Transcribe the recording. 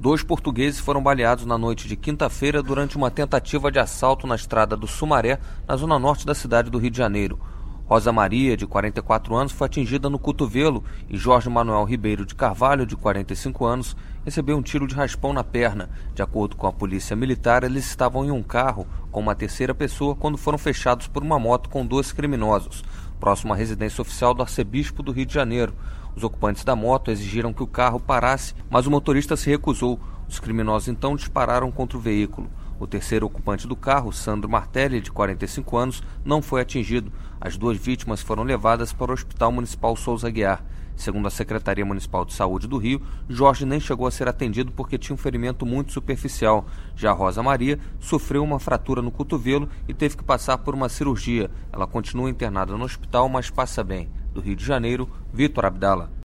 2 portugueses foram baleados na noite de quinta-feira durante uma tentativa de assalto na estrada do Sumaré, na zona norte da cidade do Rio de Janeiro. Rosa Maria, de 44 anos, foi atingida no cotovelo e Jorge Manuel Ribeiro de Carvalho, de 45 anos, recebeu um tiro de raspão na perna. De acordo com a polícia militar, eles estavam em um carro com uma terceira pessoa quando foram fechados por uma moto com 2 criminosos, próximo à residência oficial do arcebispo do Rio de Janeiro. Os ocupantes da moto exigiram que o carro parasse, mas o motorista se recusou. Os criminosos então dispararam contra o veículo. O terceiro ocupante do carro, Sandro Martelli, de 45 anos, não foi atingido. As 2 vítimas foram levadas para o Hospital Municipal Souza Aguiar. Segundo a Secretaria Municipal de Saúde do Rio, Jorge nem chegou a ser atendido porque tinha um ferimento muito superficial. Já Rosa Maria sofreu uma fratura no cotovelo e teve que passar por uma cirurgia. Ela continua internada no hospital, mas passa bem. Do Rio de Janeiro, Vitor Abdala.